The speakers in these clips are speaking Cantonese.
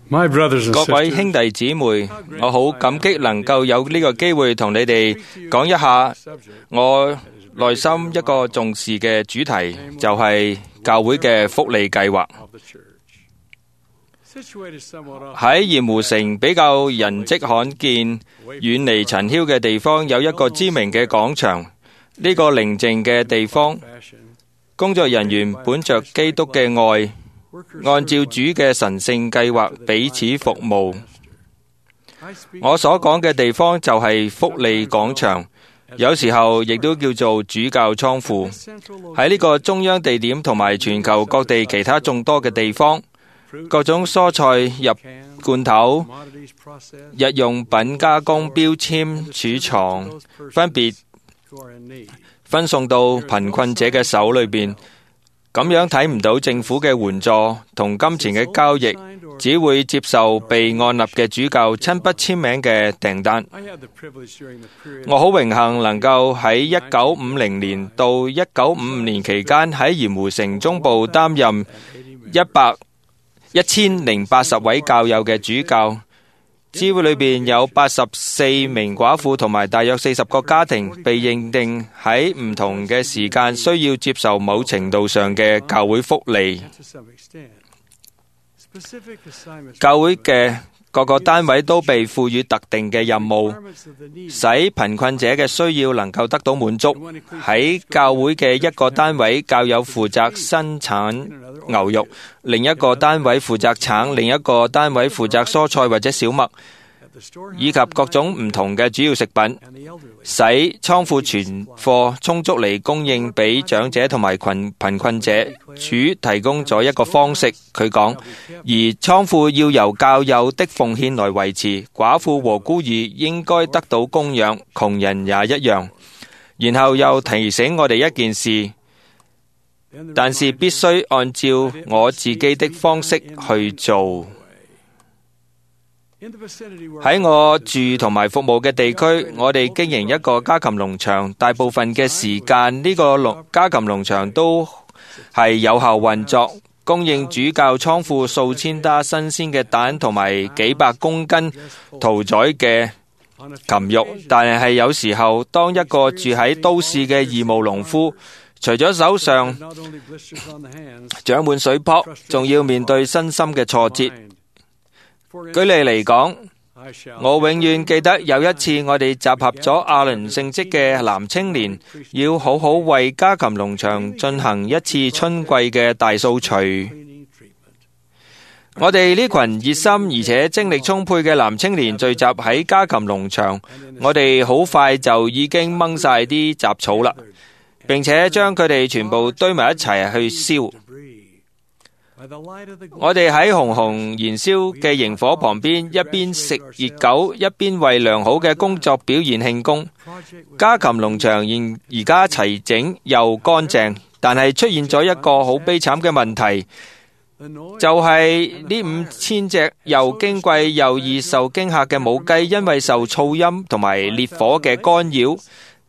各位兄弟姊妹，我好感激能夠有呢個機會同你哋講一下我內心一個重視嘅主題，就係教會嘅福利計劃。喺鹽湖城比較人跡罕見、遠離塵囂嘅地方，有一個知名嘅廣場。呢個寧靜嘅地方，工作人員本着基督嘅愛，按照主嘅神聖計劃彼此服務。我所講嘅地方就係福利廣場，有時候亦都叫做主教倉庫。喺呢個中央地點同埋全球各地其他眾多嘅地方，各種蔬菜入罐頭、日用品加工標籤儲藏，分別分送到貧困者嘅手裏邊。咁樣睇唔到政府嘅援助同金錢嘅交易，只會接受被按立嘅主教親筆簽名嘅訂單。我好榮幸能夠喺1950年到1955年期間喺鹽湖城中部擔任1080位教友嘅主教。教會裏邊有84名寡婦同埋大約40個家庭被認定喺唔同嘅時間需要接受某程度上嘅教會福利。教會嘅各個單位都被賦予特定嘅任務，使貧困者嘅需要能夠得到滿足。喺教會嘅一個單位，教友負責生產牛肉，另一個單位負責橙，另一個單位負責蔬菜或者小麥，以及各種唔同嘅主要食品，使倉庫存貨充足嚟供應俾長者同埋貧困者。主提供咗一個方式，佢講，而倉庫要由教友的奉獻來維持，寡婦和孤兒應該得到供養，窮人也一樣。然後又提醒我哋一件事，但是必須按照我自己的方式去做。喺我住同埋服務嘅地區，我哋經營一個家禽農場，大部分嘅時間呢個家禽農場都係有效運作，供應主教倉庫數千打新鮮嘅蛋同埋幾百公斤屠宰嘅禽肉。但係有時候，當一個住喺都市嘅義務農夫，除咗手上長滿水泡，仲要面對身心嘅挫折。舉例嚟講，我永遠記得有一次我哋集合咗亞倫聖職嘅男青年，要好好為家禽農場進行一次春季嘅大掃除。我哋呢群熱心而且精力充沛嘅男青年聚集喺家禽農場，我哋好快就已經掹晒啲雜草啦，並且將佢哋全部堆埋一齊去燒。我哋喺熊熊燃燒嘅營火旁邊，一邊食熱狗，一邊為良好嘅工作表現慶功。家禽農場而家齊整又乾淨，但係出現咗一個好悲慘嘅問題，就係呢5000隻又矜貴又易受驚嚇嘅母雞，因為受噪音同埋烈火嘅干擾，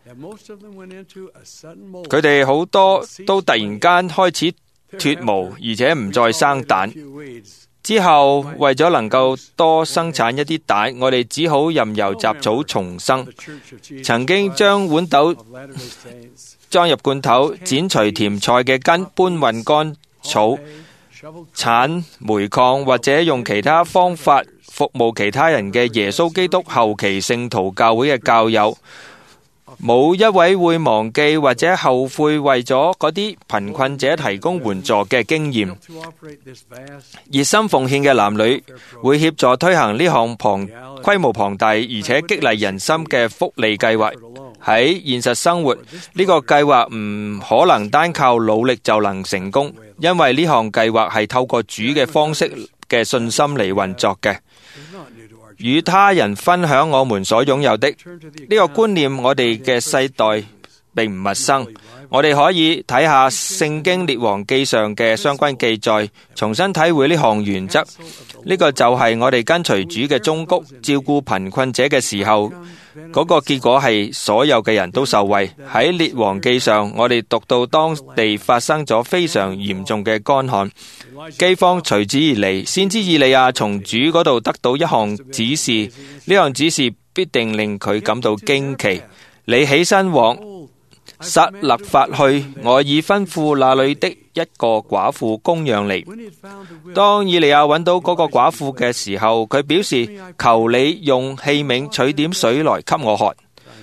佢哋好多都突然間開始脫毛，而且唔再生蛋。之後為咗能夠多生產一啲蛋，我哋只好任由雜草重生。曾經將豌豆裝入罐頭，剪除甜菜嘅根，搬運乾草，鏟煤礦，或者用其他方法服務其他人嘅耶穌基督後期聖徒教會嘅教友，冇一位會忘記或者後悔為咗嗰啲貧困者提供援助嘅經驗。熱心奉獻嘅男女會協助推行呢項規模龐大而且激勵人心嘅福利計劃。喺現實生活，呢個計劃唔可能單靠努力就能成功，因為呢項計劃係透過主嘅方式嘅信心嚟運作嘅。與他人分享我們所擁有的呢個觀念，我哋嘅世代並唔陌生。我哋可以睇下聖經列王記上嘅相關記載，重新體會呢項原則。呢個就係我哋跟隨主嘅忠告，照顧貧困者嘅時候，嗰個結果係所有嘅人都受惠。喺列王記上，我哋讀到當地發生咗非常嚴重嘅乾旱，饑荒隨之而嚟。先知以利亞從主嗰度得到一項指示，呢項指示必定令佢感到驚奇。你起身往撒勒法去，我已吩咐那裏的一個寡婦供養你。當以利亞揾到嗰個寡婦嘅時候，佢表示，求你用器皿取點水來給我喝。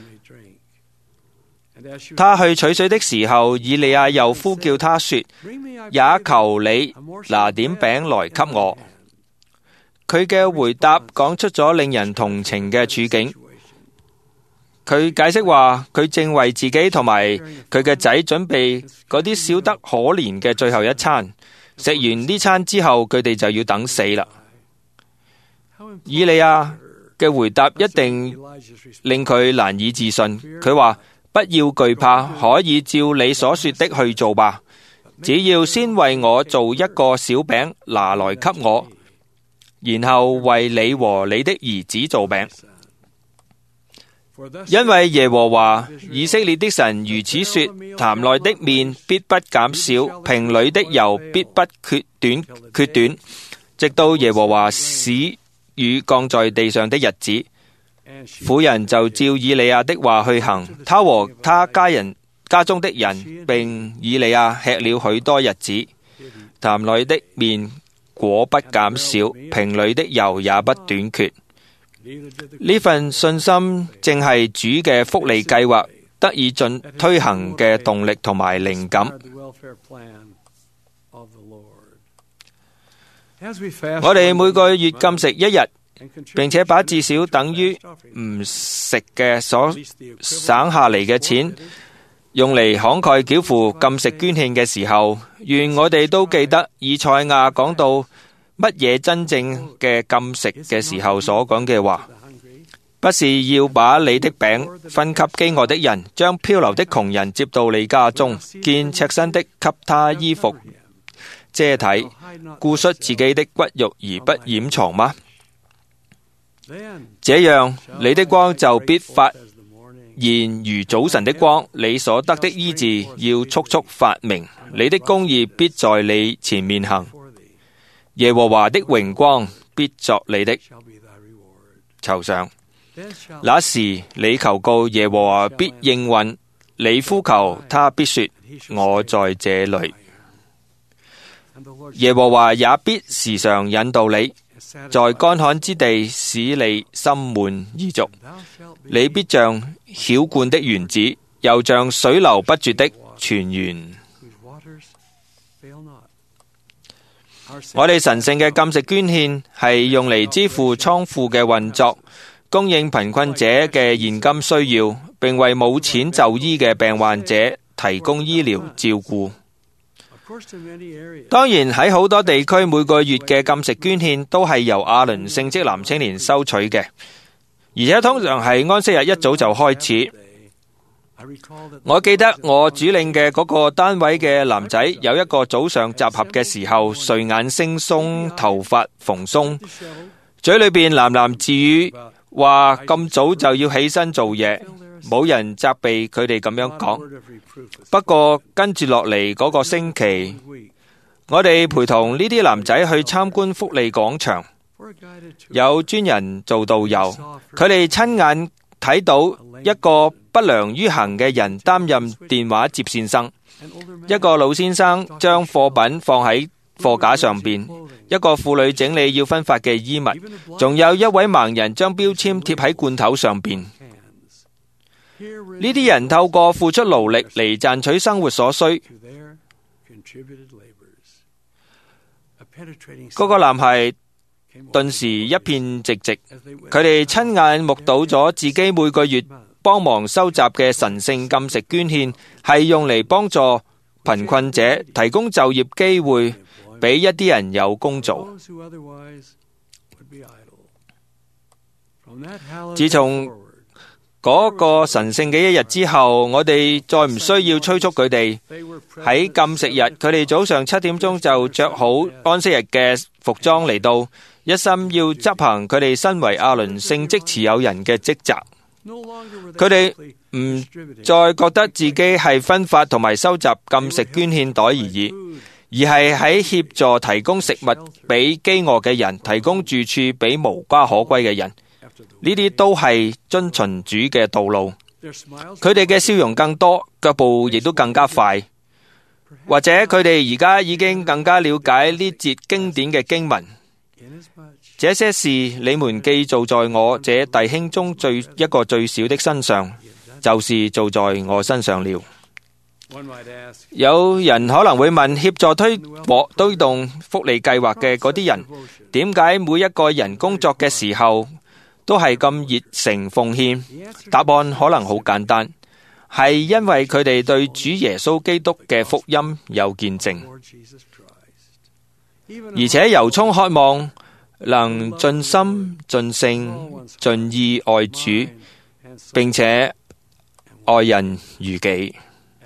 他去取水的時候，以利亞又呼叫他說，也求你拿點餅來給我。佢嘅回答講出咗令人同情嘅處境。佢解釋話，佢正為自己同埋佢嘅仔準備嗰啲少得可憐嘅最後一餐。食完呢餐之後，佢哋就要等死啦。以利亞嘅回答一定令佢難以置信。佢話，不要懼怕，可以照你所說的去做吧。只要先為我做一個小餅拿來給我，然後為你和你的兒子做餅。因為耶和華以色列的神如此說，壇內的麵必不減少，瓶裏的油必不缺短，直到耶和華使雨降在地上的日子。婦人就照以利亞的話去行，他和他家中的人並以利亞吃了許多日子，壇內的麵果不減少，瓶裏的油也不短缺。呢份信心正係主嘅福利計劃得以推行嘅動力同埋靈感。我哋每個月禁食一日，並且把至少等於唔食嘅所省下嚟嘅錢用嚟慷慨繳付禁食捐獻嘅時候，願我哋都記得以賽亞講到乜嘢真正嘅禁食嘅時候所講嘅話，不是要把你的餅分給飢餓的人，將漂流的窮人接到你家中，見赤身的給他衣服遮體，顧恤自己的骨肉而不掩藏嗎？這樣你的光就必發現如早晨的光，你所得的醫治要速速發明，你的公義必在你前面行，耶和華的榮光必作你的酬賞。那時你求告耶和華必應允，你呼求他必說，我在這裏。耶和華也必時常引導你，在乾旱之地使你心滿意足。你必像澆灌的園子，又像水流不絕的泉源。我哋神聖嘅禁食捐獻係用嚟支付倉庫嘅運作，供應貧困者嘅現金需要，並為冇錢就醫嘅病患者提供醫療照顧。當然喺好多地區，每個月嘅禁食捐獻都係由亞倫聖職男青年收取嘅，而且通常係安息日一早就開始。我記得我主領嘅嗰個單位嘅男仔，有一個早上集合嘅時候，睡眼惺忪，頭髮蓬鬆，嘴裏邊喃喃自語，話咁早就要起身做嘢。冇人責備佢哋咁樣講。不過跟住落嚟嗰個星期，我哋陪同呢啲男仔去參觀福利廣場，有專人做導遊，佢哋親眼睇到一個不良於行嘅人擔任電話接線生，一個老先生將貨品放喺貨架上邊，一個婦女整理要分發嘅衣物，仲有一位盲人將標籤貼喺罐頭上邊。呢啲人透過付出勞力嚟賺取生活所需。嗰個男孩頓時一片寂寂，佢哋親眼目睹咗自己每個月幫忙收集嘅神聖禁食捐獻，係用嚟幫助貧困者，提供就業機會，俾一啲人有工做。自從嗰個神聖嘅一日之後，我哋再唔需要催促佢哋。喺禁食日，佢哋早上7點鐘就着好安息日嘅服裝嚟到，一心要執行佢哋身為亞倫聖職持有人嘅職責。佢哋唔再覺得自己係分發同埋收集禁食捐獻袋而已，而係喺協助提供食物俾飢餓嘅人，提供住處俾無家可歸嘅人。呢啲都係遵循主嘅道路。佢哋嘅笑容更多，腳步亦都更加快。或者佢哋而家已經更加了解呢節經典嘅經文。這些事你們既做在我這弟兄中一個最小的身上，就是做在我身上了。有人可能會問，協助推動福利計劃嘅嗰啲人，點解每一個人工作嘅時候都係咁熱誠奉獻？答案可能好簡單，係因為佢哋對主耶穌基督嘅福音有見證，而且由衷渴望能盡心盡性盡意愛主，並且愛人如己。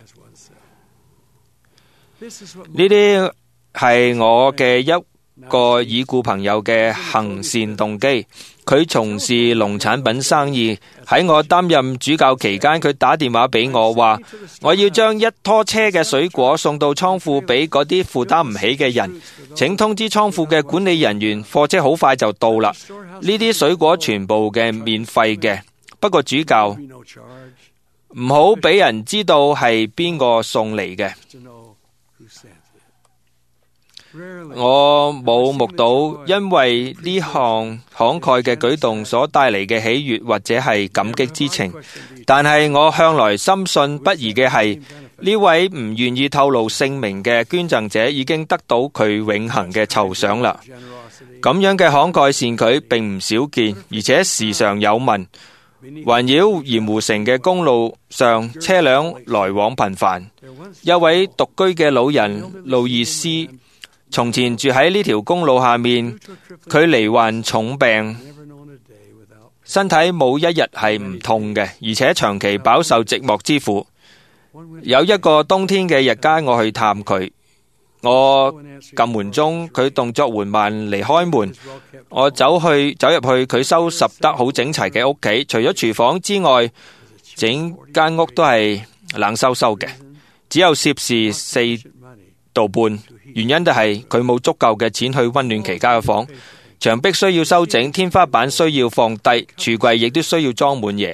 呢啲係我嘅一個已故朋友嘅行善動機。佢從事農產品生意，喺我擔任主教期間，佢打電話俾我話，我要將一拖車嘅水果送到倉庫俾嗰啲負擔唔起嘅人，請通知倉庫嘅管理人員，貨車好快就到啦。呢啲水果全部嘅免費嘅，不過主教唔好俾人知道係邊個送嚟嘅。我冇目睹因為呢項慷慨嘅舉動所帶嚟嘅喜悅或者係感激之情，但係我向來深信不疑嘅係，呢位唔願意透露姓名嘅捐贈者已經得到佢永恆嘅酬賞啦。咁樣嘅慷慨善舉並唔少見，而且時常有聞。環繞鹽湖城嘅公路上，車輛來往頻繁。一位獨居嘅老人路易斯從前住喺呢條公路下面，佢罹患重病，身體冇一日係唔痛嘅，而且長期飽受寂寞之苦。有一個冬天嘅日間，我去探佢，我撳門鐘，佢動作緩慢嚟開門。我走入去佢收拾得好整齊嘅屋企，除咗廚房之外，整間屋都係冷颼颼嘅，只有攝氏4度半。原因就係佢冇足夠嘅錢去溫暖其他嘅房，牆壁需要修整，天花板需要放低，櫥櫃亦都需要裝滿嘢。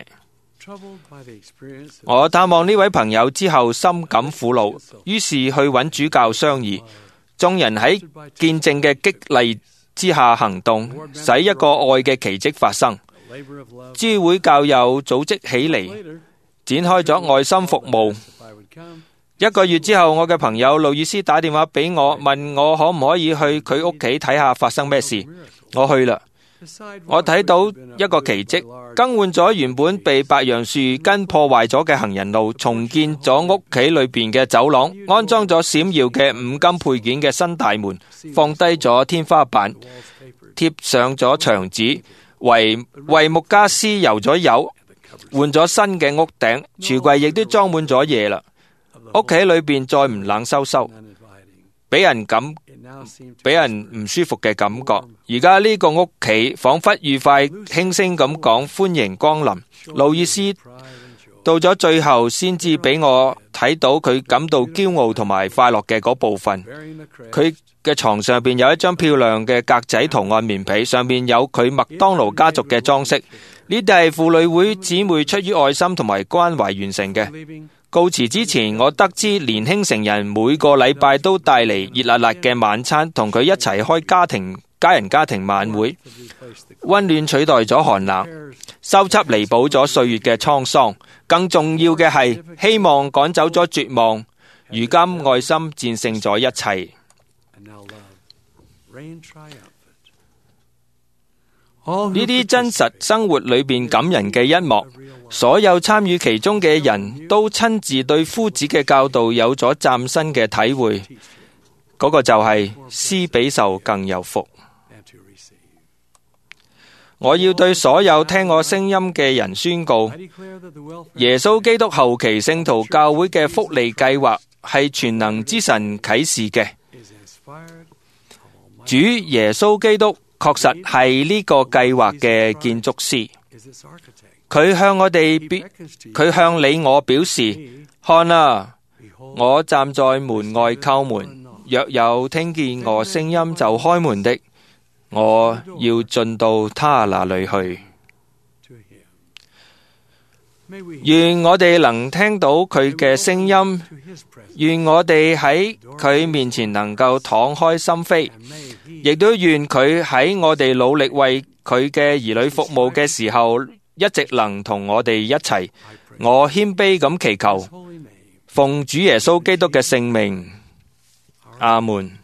我探望呢位朋友之後，深感苦惱，於是去揾主教商議。眾人喺見證嘅激勵之下行動，使一個愛嘅奇蹟發生。諸會教友組織起嚟，展開咗愛心服務。1個月之後，我嘅朋友路易斯打電話俾我，問我可唔可以去佢屋企睇下發生咩事。我去啦，我睇到一個奇蹟，更換咗原本被白楊樹根破壞咗嘅行人路，重建咗屋企裏邊嘅走廊，安裝咗閃耀嘅五金配件嘅新大門，放低咗天花板，貼上咗牆紙，為木家私油咗油，換咗新嘅屋頂，櫥櫃亦都裝滿咗嘢啦。屋企裏邊再唔冷颼颼，俾人唔舒服嘅感覺。而家呢個屋企仿佛愉快輕聲咁講歡迎光臨。路易斯到咗最後先至俾我睇到佢感到驕傲同埋快樂嘅嗰部分。佢嘅床上邊有一張漂亮嘅格仔圖案棉被，上面有佢麥當勞家族嘅裝飾。呢啲係婦女會姊妹出於愛心同埋關懷完成嘅。告辭之前，我得知年輕成人每個禮拜都帶嚟熱辣辣嘅晚餐，同佢一齊開家庭晚會，溫暖取代咗寒冷，修葺彌補咗歲月嘅滄桑。更重要嘅係，希望趕走咗絕望。如今愛心戰勝咗一切。呢啲真實生活裏邊感人嘅一幕，所有參與其中嘅人都親自對夫子嘅教導有咗嶄新嘅體會。嗰個就係施比受更有福。 我要對所有聽我聲音嘅人宣告，耶穌基督後期聖徒教會嘅福利計劃係全能之神啟示嘅。主耶穌基督確實係呢個計劃嘅建築師。佢向你我表示，看啊，我站在門外叩門，若有聽見我聲音就開門的，我要進到他那裏去。願我哋能聽到佢嘅聲音，願我哋喺佢面前能夠敞開心扉，亦都願佢喺我哋努力為佢嘅兒女服務嘅時候，一直能同我哋一齊。我謙卑咁祈求，奉主耶穌基督嘅聖名，阿門。